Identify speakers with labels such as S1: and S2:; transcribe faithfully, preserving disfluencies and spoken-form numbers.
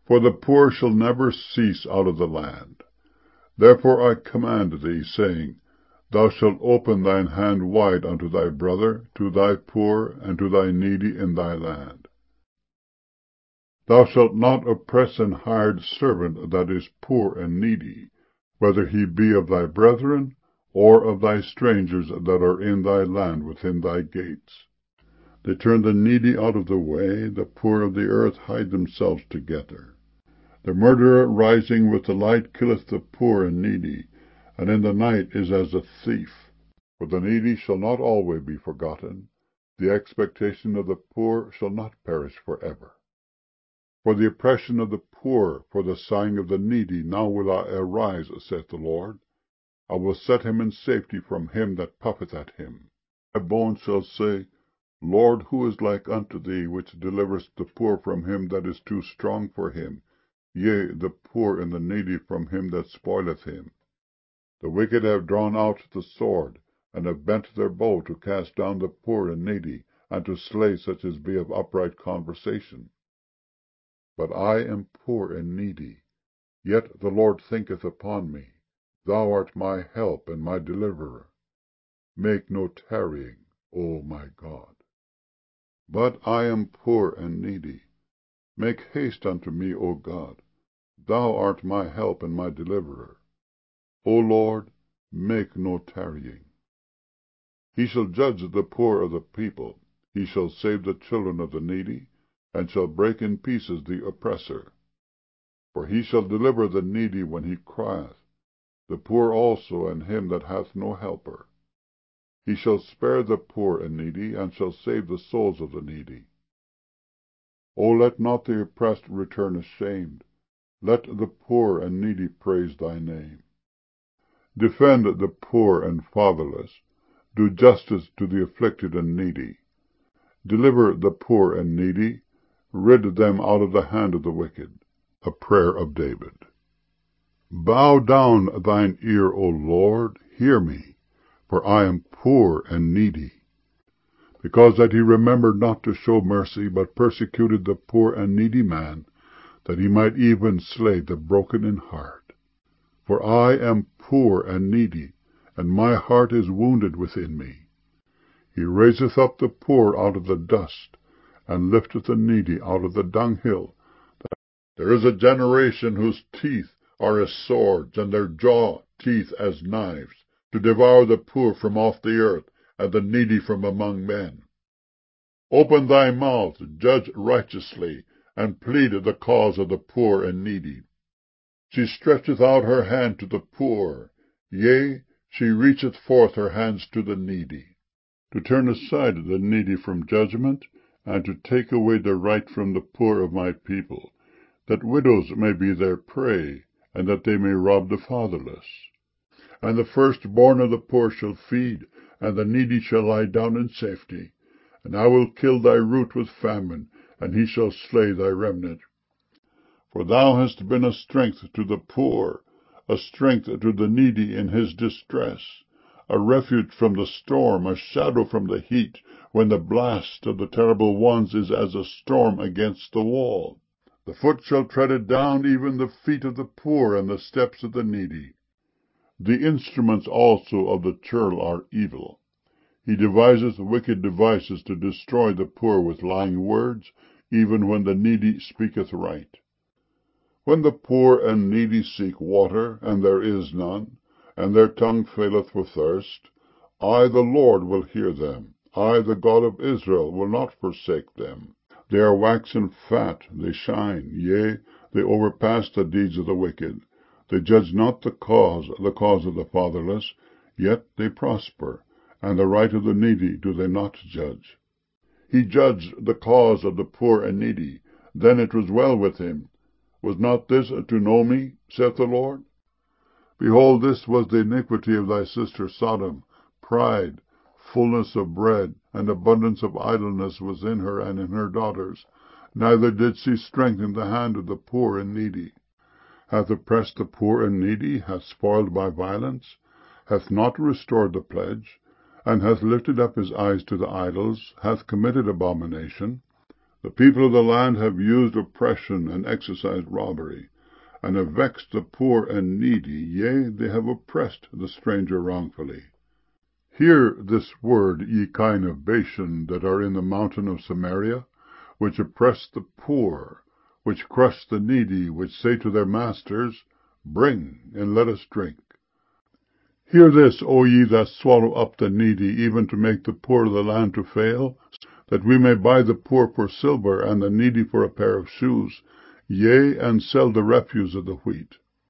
S1: For the poor shall never cease out of the land. Therefore I command thee, saying, Thou shalt open thine hand wide unto thy brother, to thy poor, and to thy needy in thy land. Thou shalt not oppress an hired servant that is poor and needy, whether he be of thy brethren, or of thy strangers that are in thy land within thy gates. They turn the needy out of the way, the poor of the earth hide themselves together. The murderer rising with the light killeth the poor and needy, and in the night is as a thief. For the needy shall not always be forgotten, the expectation of the poor shall not perish for ever. For the oppression of the poor, for the sighing of the needy, now will I arise, saith the Lord. I will set him in safety from him that puffeth at him. My bones shall say, Lord, who is like unto thee, which deliverest the poor from him that is too strong for him, yea, the poor and the needy from him that spoileth him? The wicked have drawn out the sword, and have bent their bow to cast down the poor and needy, and to slay such as be of upright conversation. But I am poor and needy, yet the Lord thinketh upon me. Thou art my help and my deliverer. Make no tarrying, O my God. But I am poor and needy. Make haste unto me, O God. Thou art my help and my deliverer. O Lord, make no tarrying. He shall judge the poor of the people. He shall save the children of the needy, and shall break in pieces the oppressor. For he shall deliver the needy when he crieth, the poor also, and him that hath no helper. He shall spare the poor and needy, and shall save the souls of the needy. O let not the oppressed return ashamed. Let the poor and needy praise thy name. Defend the poor and fatherless. Do justice to the afflicted and needy. Deliver the poor and needy. Rid them out of the hand of the wicked. A prayer of David. Bow down thine ear, O Lord, hear me, for I am poor and needy. Because that he remembered not to show mercy, but persecuted the poor and needy man, that he might even slay the broken in heart. For I am poor and needy, and my heart is wounded within me. He raiseth up the poor out of the dust, and lifteth the needy out of the dunghill. There is a generation whose teeth are as swords, and their jaw teeth as knives, to devour the poor from off the earth, and the needy from among men. Open thy mouth, judge righteously, and plead the cause of the poor and needy. She stretcheth out her hand to the poor, yea, she reacheth forth her hands to the needy, to turn aside the needy from judgment, and to take away the right from the poor of my people, that widows may be their prey, and that they may rob the fatherless. And the firstborn of the poor shall feed, and the needy shall lie down in safety. And I will kill thy root with famine, and he shall slay thy remnant. For thou hast been a strength to the poor, a strength to the needy in his distress, a refuge from the storm, a shadow from the heat, when the blast of the terrible ones is as a storm against the wall. The foot shall tread it down, even the feet of the poor, and the steps of the needy. The instruments also of the churl are evil. He deviseth wicked devices to destroy the poor with lying words, even when the needy speaketh right. When the poor and needy seek water, and there is none, and their tongue faileth for thirst, I, the Lord, will hear them. I, the God of Israel, will not forsake them. They are waxen fat, they shine, yea, they overpass the deeds of the wicked. They judge not the cause, the cause of the fatherless, yet they prosper, and the right of the needy do they not judge. He judged the cause of the poor and needy, then it was well with him. Was not this to know me, saith the Lord? Behold, this was the iniquity of thy sister Sodom. Pride, fullness of bread, and abundance of idleness was in her and in her daughters. Neither did she strengthen the hand of the poor and needy. Hath oppressed the poor and needy, hath spoiled by violence, hath not restored the pledge, and hath lifted up his eyes to the idols, hath committed abomination. The people of the land have used oppression and exercised robbery, and have vexed the poor and needy, yea, they have oppressed the stranger wrongfully. Hear this word, ye kine of Bashan, that are in the mountain of Samaria, which oppress the poor, which crush the needy, which say to their masters, Bring, and let us drink. Hear this, O ye that swallow up the needy, even to make the poor of the land to fail, that we may buy the poor for silver, and the needy for a pair of shoes, yea, and sell the refuse of the wheat.